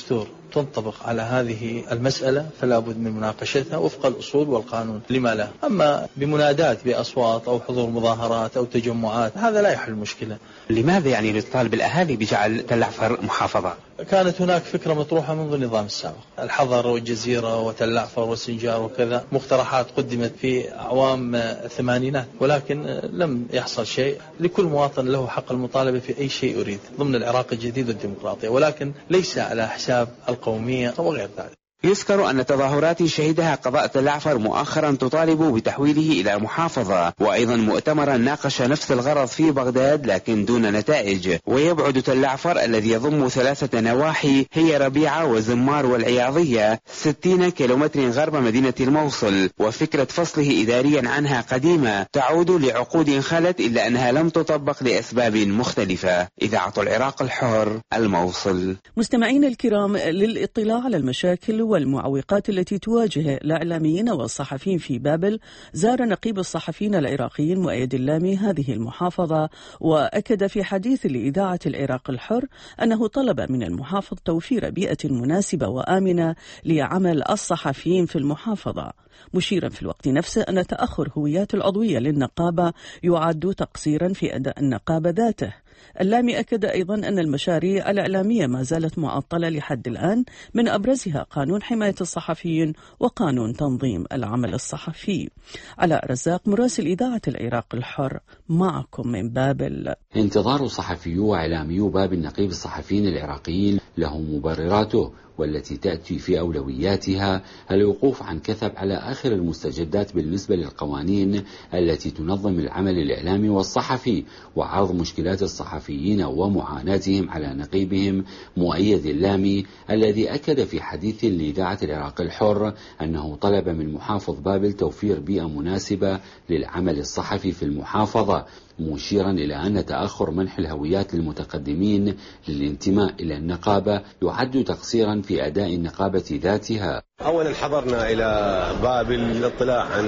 تنطبق على هذه المسألة فلا بد من مناقشتها وفق الأصول والقانون، لما لا؟ أما بمنادات بأصوات أو حضور مظاهرات أو تجمعات هذا لا يحل المشكلة. لماذا يعني يطالب الأهالي بجعل تل عفر محافظة؟ كانت هناك فكرة مطروحة منذ النظام السابق، الحضر والجزيرة وتل عفر والسنجار وكذا، مقترحات قدمت في أعوام الثمانينات ولكن لم يحصل شيء. لكل مواطن له حق المطالبة في أي شيء يريد ضمن العراق الجديد والديمقراطية، ولكن ليس على حساب القومية وغير ذلك. يذكر أن تظاهرات شهدها قضاء تل عفر مؤخرا تطالب بتحويله إلى محافظة، وأيضا مؤتمرا ناقش نفس الغرض في بغداد لكن دون نتائج. ويبعد تل عفر الذي يضم 3 نواحي هي ربيعة وزمار والعياضية 60 كيلومتر غرب مدينة الموصل، وفكرة فصله إداريا عنها قديمة تعود لعقود خلت إلا أنها لم تطبق لأسباب مختلفة. إذاعة العراق الحر، الموصل. مستمعين الكرام، للإطلاع على المشاكل والمعوقات التي تواجه الإعلاميين والصحفيين في بابل، زار نقيب الصحفيين العراقيين مؤيد اللامي هذه المحافظة، وأكد في حديث لإذاعة العراق الحر أنه طلب من المحافظ توفير بيئة مناسبة وآمنة لعمل الصحفيين في المحافظة، مشيرا في الوقت نفسه أن تأخر هويات العضوية للنقابة يعد تقصيرا في أداء النقابة ذاته. اللامي أكد أيضا أن المشاريع الإعلامية ما زالت معطلة لحد الآن، من أبرزها قانون حماية الصحفيين وقانون تنظيم العمل الصحفي. علاء رزاق، مراسل إذاعة العراق الحر، معكم من بابل. انتظار صحفيو وإعلاميو بابل نقيب الصحفيين العراقيين له مبرراته، والتي تأتي في أولوياتها الوقوف عن كثب على آخر المستجدات بالنسبة للقوانين التي تنظم العمل الإعلامي والصحفي، وعرض مشكلات الصحفيين ومعاناتهم على نقيبهم مؤيد اللامي، الذي أكد في حديث لإذاعة العراق الحر أنه طلب من محافظ بابل توفير بيئة مناسبة للعمل الصحفي في المحافظة، مشيرا إلى أن تأخر منح الهويات للمتقدمين للانتماء إلى النقابة يعد تقصيرا في أداء النقابة ذاتها. أولا حضرنا إلى بابل للاطلاع عن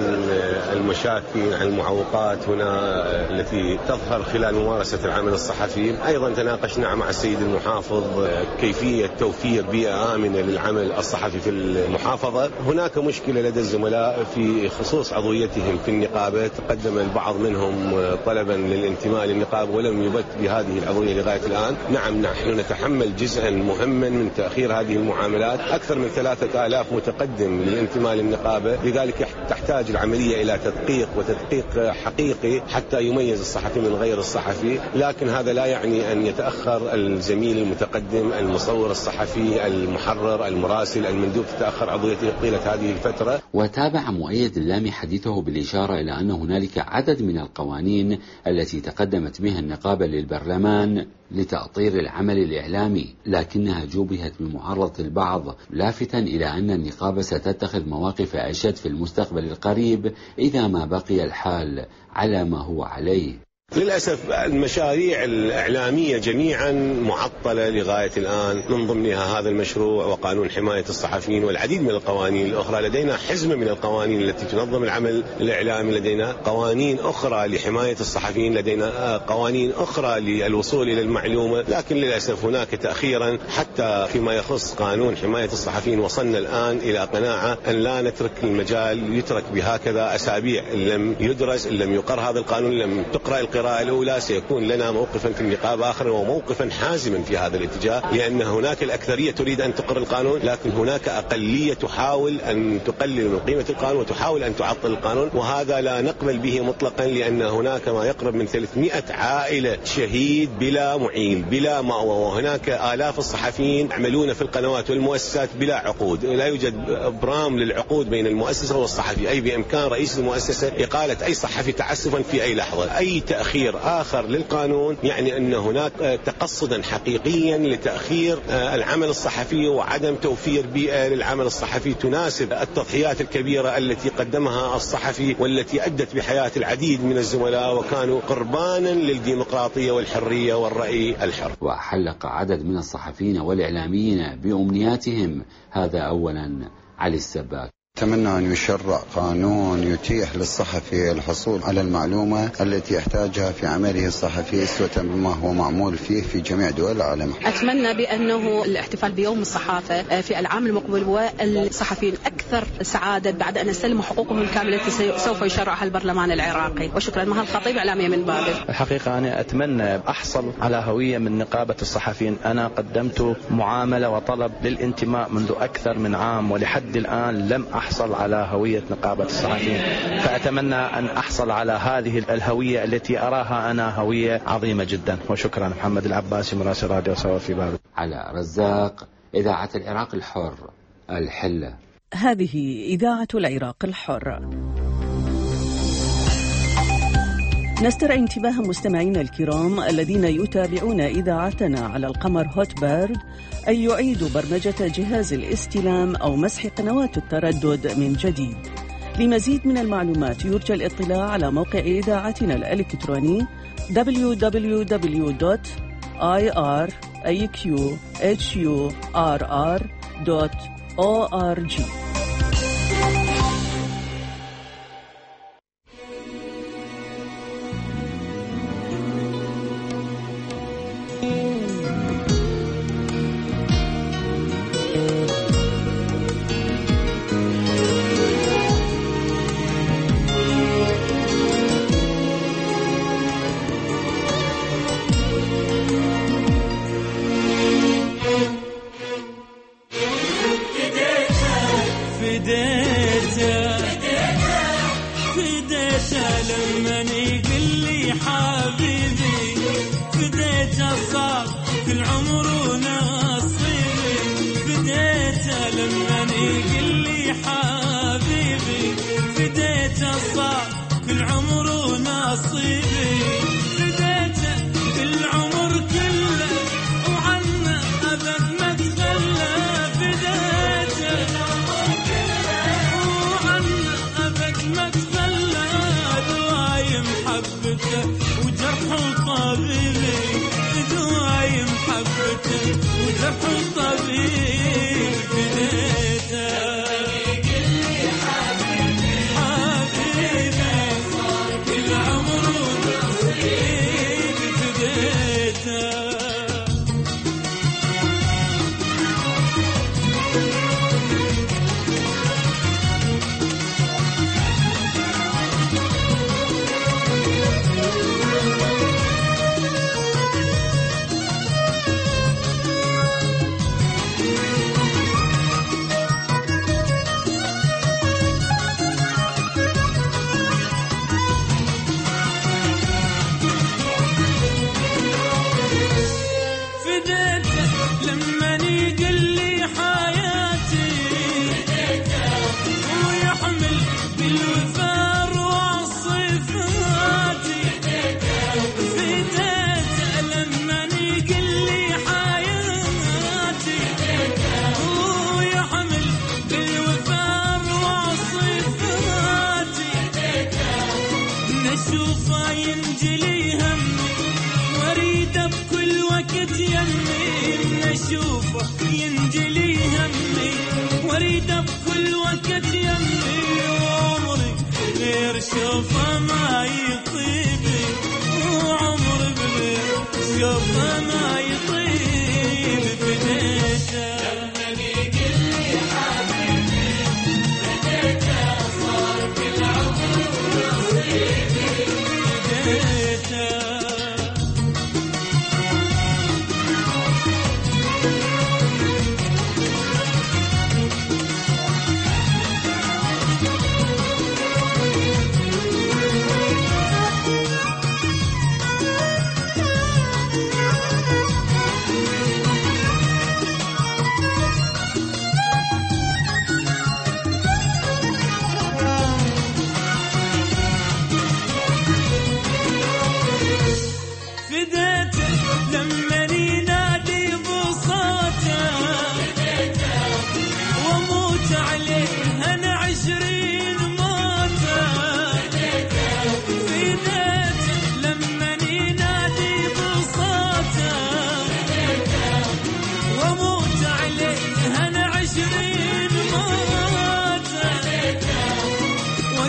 المشاكل، عن المعوقات هنا التي تظهر خلال ممارسة العمل الصحفي. أيضا تناقشنا مع السيد المحافظ كيفية توفير بيئة آمنة للعمل الصحفي في المحافظة. هناك مشكلة لدى الزملاء في خصوص عضويتهم في النقابة، تقدم البعض منهم طلبا للانتماء للنقابة ولم يبت بهذه العضوية لغاية الآن. نعم، نحن نتحمل جزءا مهما من تأخير هذه المعاملات. أكثر من 3000 متقدم للانتماء للنقابة، لذلك تحتاج العملية إلى تدقيق حقيقي حتى يميز الصحفي من غير الصحفي. لكن هذا لا يعني أن يتأخر الزميل المتقدم، المصور الصحفي، المحرر، المراسل، المندوب، تتأخر عضويته طيلة هذه الفترة. وتابع مؤيد اللامي حديثه بالإشارة إلى أن هنالك عدد من القوانين التي تقدمت بها النقابة للبرلمان لتأطير العمل الإعلامي، لكنها جوبهت بمعارضة البعض، لافتا إلى أن النقابة ستتخذ مواقف أشد في المستقبل القريب إذا ما بقي الحال على ما هو عليه. للأسف المشاريع الإعلامية جميعا معطلة لغاية الآن، من ضمنها هذا المشروع وقانون حماية الصحفيين والعديد من القوانين الأخرى. لدينا حزمة من القوانين التي تنظم العمل الإعلامي، لدينا قوانين أخرى لحماية الصحفيين، لدينا قوانين أخرى للوصول إلى المعلومة، لكن للأسف هناك تأخيرا حتى فيما يخص قانون حماية الصحفيين. وصلنا الآن إلى قناعة أن لا نترك المجال يترك بهكذا أسابيع، إن لم يدرس، إن لم يقر هذا القانون، لم تقرأ القراءة الأولى، سيكون لنا موقفا في النقابة آخر وموقفا حازما في هذا الاتجاه، لأن هناك الأكثرية تريد أن تقر القانون، لكن هناك أقلية تحاول أن تقلل من قيمة القانون وتحاول أن تعطل القانون، وهذا لا نقبل به مطلقا، لأن هناك ما يقرب من 300 عائلة شهيد بلا معيل بلا مأوى، وهناك آلاف الصحفيين يعملون في القنوات والمؤسسات بلا عقود، لا يوجد إبرام للعقود بين المؤسسة والصحفي، أي بإمكان رئيس المؤسسة إقالة أي صحفي تعسفا في أي لحظة. أي تأخير آخر للقانون يعني أن هناك تقصدا حقيقيا لتأخير العمل الصحفي وعدم توفير بيئة للعمل الصحفي تناسب التضحيات الكبيرة التي قدمها الصحفي، والتي أدت بحياة العديد من الزملاء وكانوا قربانا للديمقراطية والحرية والرأي الحر. وحلق عدد من الصحفيين والإعلاميين بأمنياتهم. هذا أولا علي السباك. أتمنى أن يشرع قانون يتيح للصحفي الحصول على المعلومة التي يحتاجها في عمله الصحفي أسوة بما هو معمول فيه في جميع دول العالم. أتمنى بأنه الاحتفال بيوم الصحافة في العام المقبل والصحفيين أكثر سعادة بعد أن يستلموا حقوقهم الكاملة التي سوف يشرعها البرلمان العراقي. وشكرا. مها الخطيب، إعلامية من بابل. الحقيقة أنا أتمنى أحصل على هوية من نقابة الصحفيين. أنا قدمت معاملة وطلب للانتماء منذ أكثر من عام ولحد الآن لم أحصل على هوية نقابة الصحفيين، فأتمنى أن أحصل على هذه الهوية التي أراها أنا هوية عظيمة جدا. وشكرا. محمد العباسي، مراسل راديو صوت في بابل. على رزاق، إذاعة العراق الحر، الحلة. هذه إذاعة العراق الحر. نسترعي انتباه مستمعينا الكرام الذين يتابعون إذاعتنا على القمر هوت بيرد أن يعيدوا برمجة جهاز الاستلام أو مسح قنوات التردد من جديد. لمزيد من المعلومات يرجى الاطلاع على موقع إذاعتنا الإلكتروني www.irqiqhurr.org.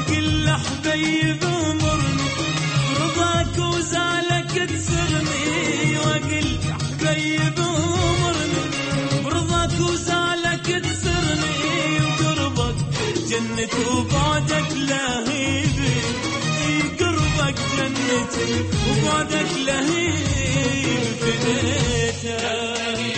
واقول له حبيب امرني برضاك وزالك تسرني، واقول له حبيب امرني برضاك وزالك تسرني، وقربك جنتي وبعدك لهيبي، قربك جنتي وبعدك لهيبي فديتك.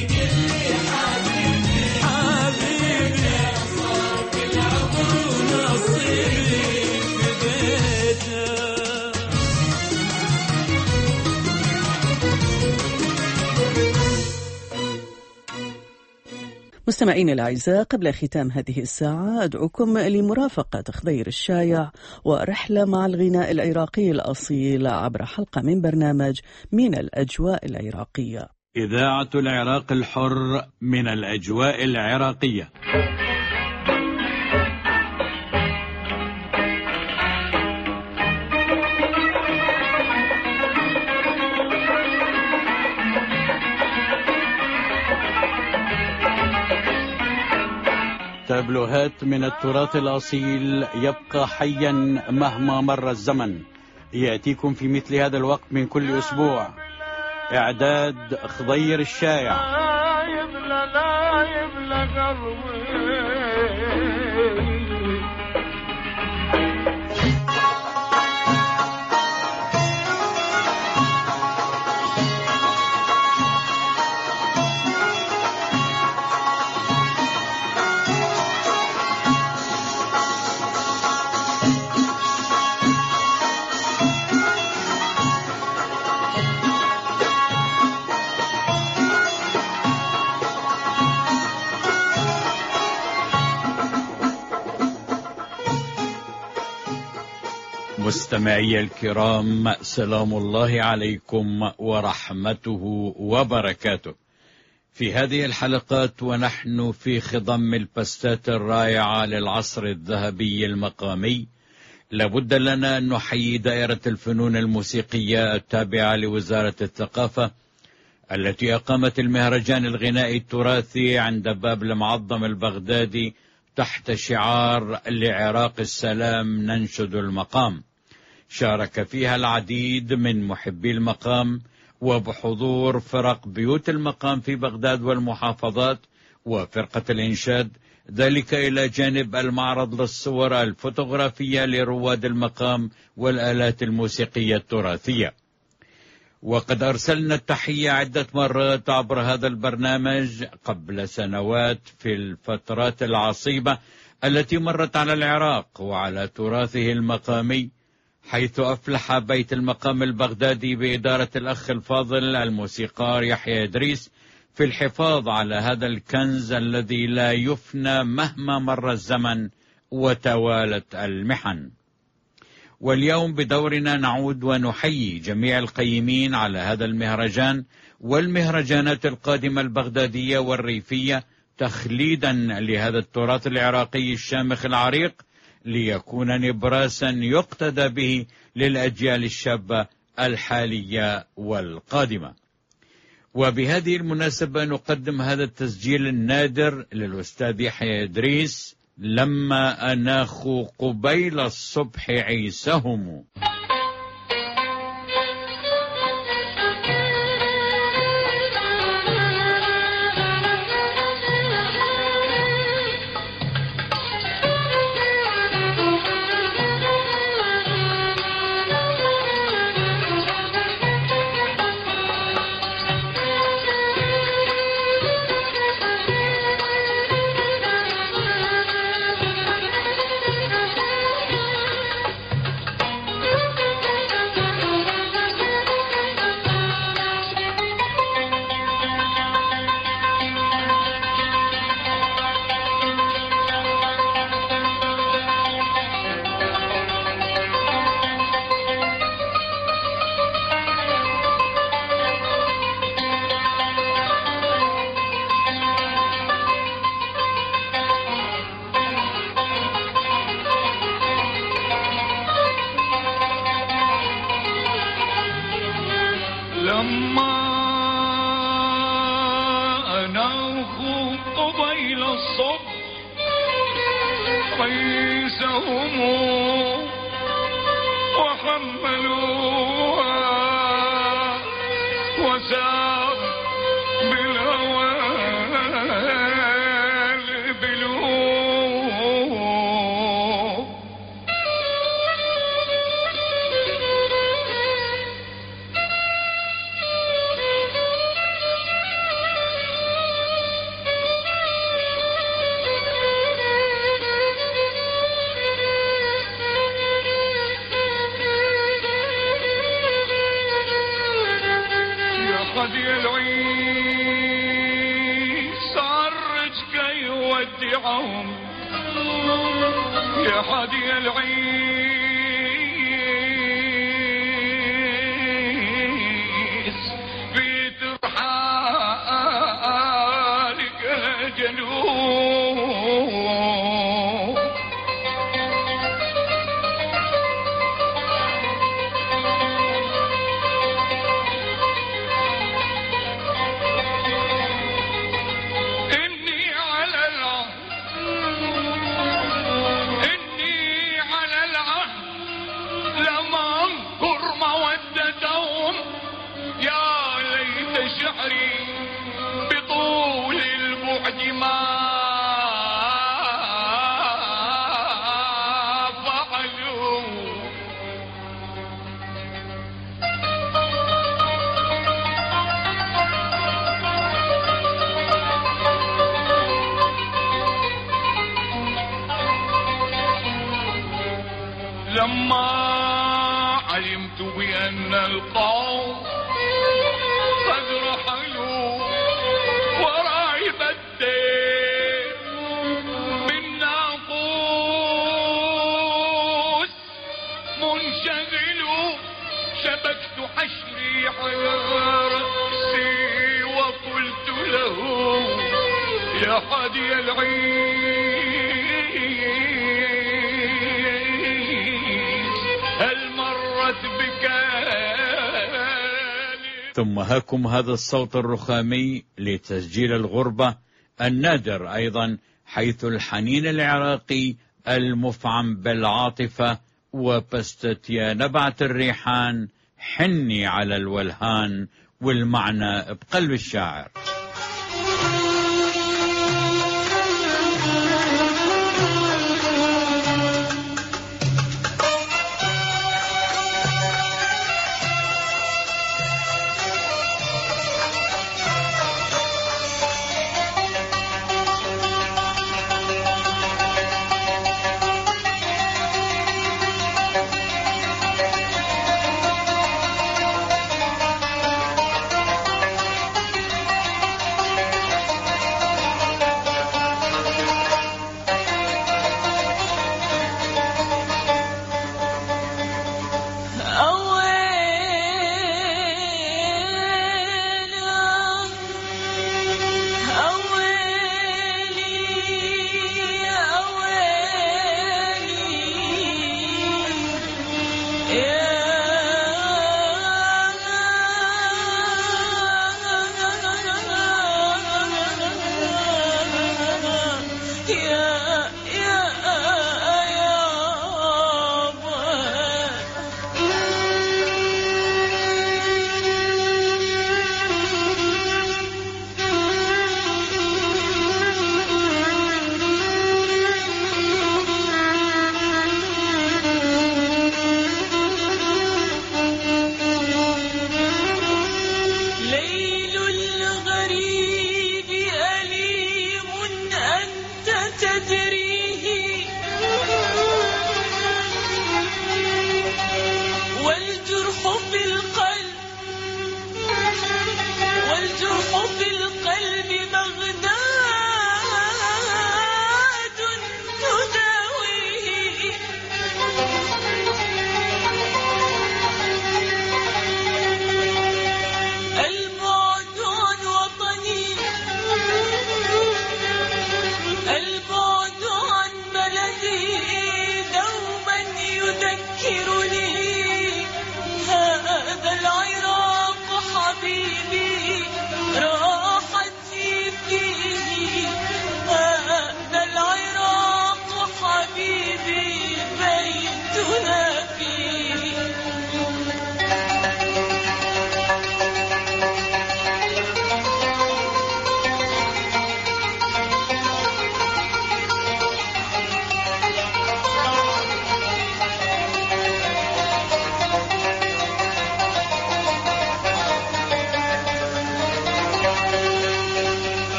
مستمعين الأعزاء، قبل ختام هذه الساعة أدعوكم لمرافقة خضير الشايع ورحلة مع الغناء العراقي الأصيل عبر حلقة من برنامج من الأجواء العراقية. إذاعة العراق الحر من الأجواء العراقية. تابلوهات من التراث الأصيل يبقى حيا مهما مر الزمن، يأتيكم في مثل هذا الوقت من كل أسبوع. إعداد خضير الشايع. مستمعي الكرام، سلام الله عليكم ورحمته وبركاته. في هذه الحلقات ونحن في خضم البستات الرائعة للعصر الذهبي المقامي، لابد لنا أن نحيي دائرة الفنون الموسيقية التابعة لوزارة الثقافة التي أقامت المهرجان الغنائي التراثي عند باب المعظم البغدادي تحت شعار لعراق السلام ننشد المقام. شارك فيها العديد من محبي المقام وبحضور فرق بيوت المقام في بغداد والمحافظات وفرقة الإنشاد، ذلك إلى جانب المعرض للصور الفوتوغرافية لرواد المقام والآلات الموسيقية التراثية. وقد أرسلنا التحية عدة مرات عبر هذا البرنامج قبل سنوات في الفترات العصيبة التي مرت على العراق وعلى تراثه المقامي، حيث أفلح بيت المقام البغدادي بإدارة الأخ الفاضل الموسيقار يحيى إدريس في الحفاظ على هذا الكنز الذي لا يفنى مهما مر الزمن وتوالت المحن. واليوم بدورنا نعود ونحيي جميع القيمين على هذا المهرجان والمهرجانات القادمة البغدادية والريفية، تخليدا لهذا التراث العراقي الشامخ العريق، ليكون نبراسا يقتدى به للأجيال الشابة الحالية والقادمة. وبهذه المناسبة نقدم هذا التسجيل النادر للأستاذ يحيى إدريس: لما أناخوا قبيل الصبح عيسهم. لما أناخوا قبيل الصبح قيسهم حملوها وسار بالهوى البلوغ. قضي العيش صار رجكي يودعهم يا حدي العيش في ترحالك جنوب. شعري بطول البعد ما فعلوا. لما علمت بأن القوم قد رحلوا وراي بديت بالناقوس منشغل شبكت حشري على رأسي وقلت له يا حادي العيش هل مرت بك. ثم هاكم هذا الصوت الرخامي لتسجيل الغربة النادر أيضا، حيث الحنين العراقي المفعم بالعاطفة وبستت يا نبعة الريحان حني على الولهان، والمعنى بقلب الشاعر.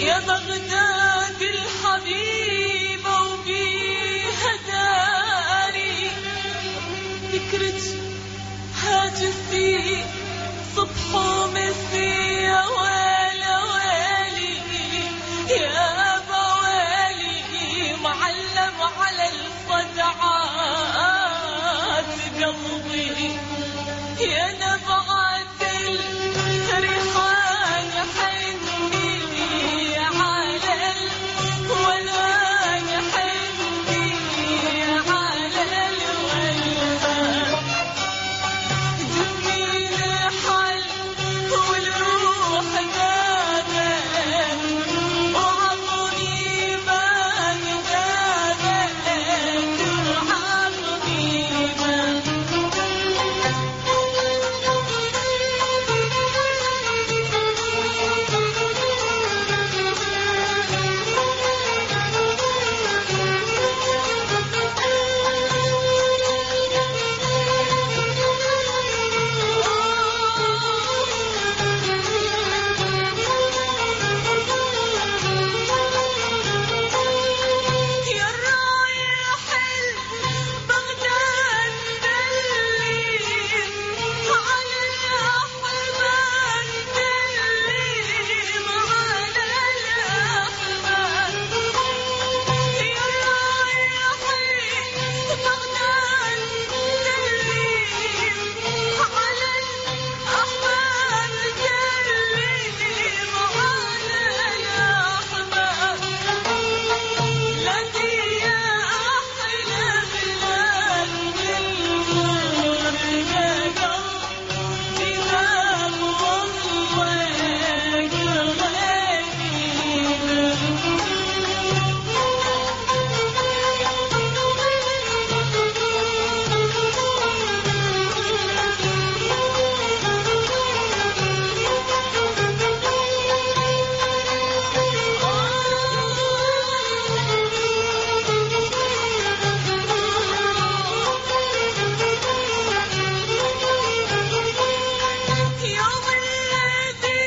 يا بغداد الحبيبة وبيها داري ذكرك هاجسي صبح ومسي يا ويلي ويلي يا بويلي معلم على الصدعات قلبي يا نبعات الريحان حني على الولان حني على الولان دمي لحل والروح دابت وعطني ما دابت وعطني ما يا رايح بغداد دلي على الأحباب دلي على الأحباب يا رايح بغداد دلي على الأحباب دلي على الأحباب لدي يا أحلى بلاد بالغربة قلبي باب يوم الذي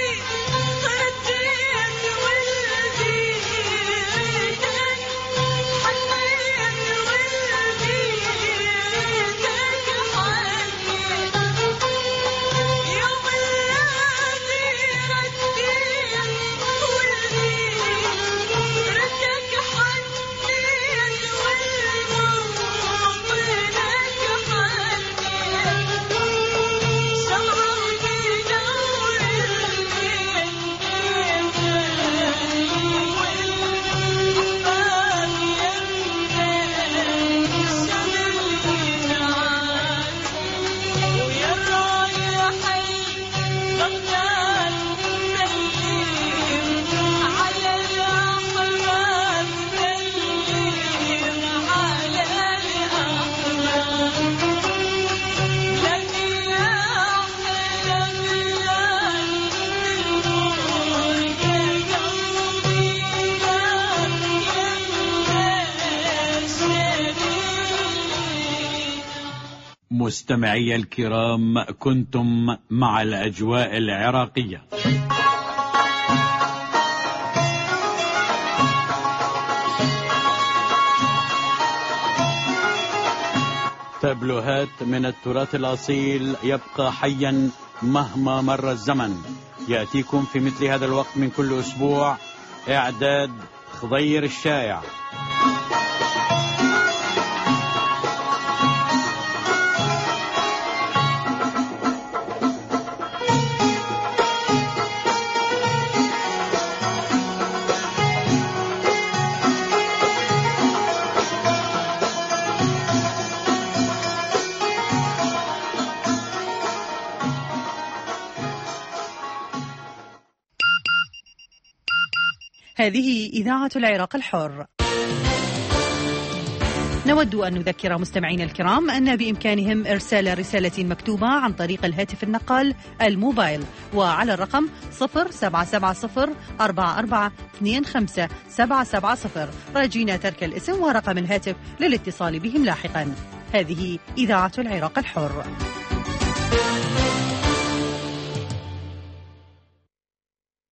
رديت ولدي ردك حنيت ولدي ردك حنيت يوم الذي رديت ولدي ردك حنيت والموطنك حنيت شمعتي نور البيت والأحباب يمك شمل جعان ويا رايح بغداد سلم على الأحباب سلم على الأحباب لدي يا أحلى بلاد بالغربة قلبي باب يمك مستمعي الكرام، كنتم مع الأجواء العراقية. تابلوهات من التراث الأصيل يبقى حيا مهما مر الزمن، يأتيكم في مثل هذا الوقت من كل أسبوع. إعداد خضير الشايع. هذه إذاعة العراق الحر. نود أن نذكر مستمعينا الكرام أن بإمكانهم إرسال رسالة مكتوبة عن طريق الهاتف النقال الموبايل وعلى الرقم 077044257770 راجين ترك الاسم ورقم الهاتف للاتصال بهم لاحقا. هذه إذاعة العراق الحر.